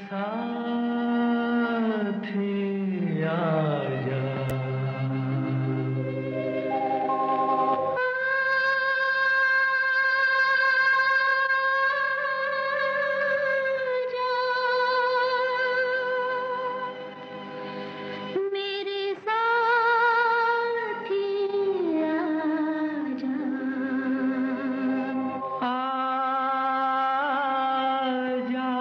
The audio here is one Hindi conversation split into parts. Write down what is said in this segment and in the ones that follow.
साथी आजा, मेरे साथी आजा, आजा,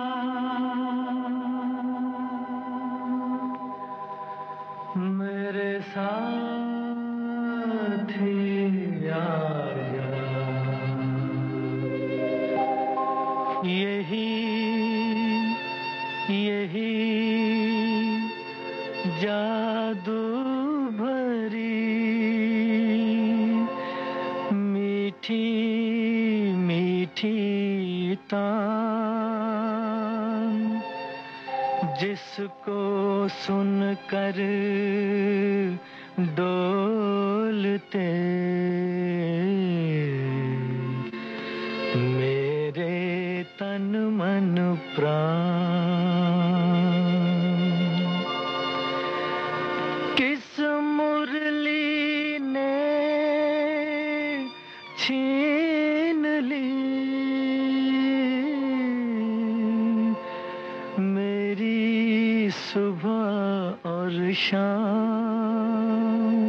मेरे साथी आजा, यही जादू भरी मीठी मीठी तान, जिसको सुनकर डोलते मेरे तन मन प्राण। किस मुरली ने छीन ली मेरी सुबह और शाम,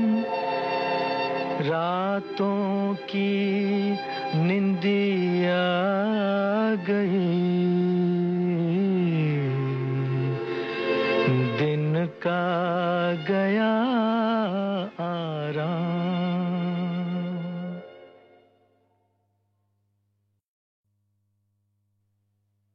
रातों की निंदिया गई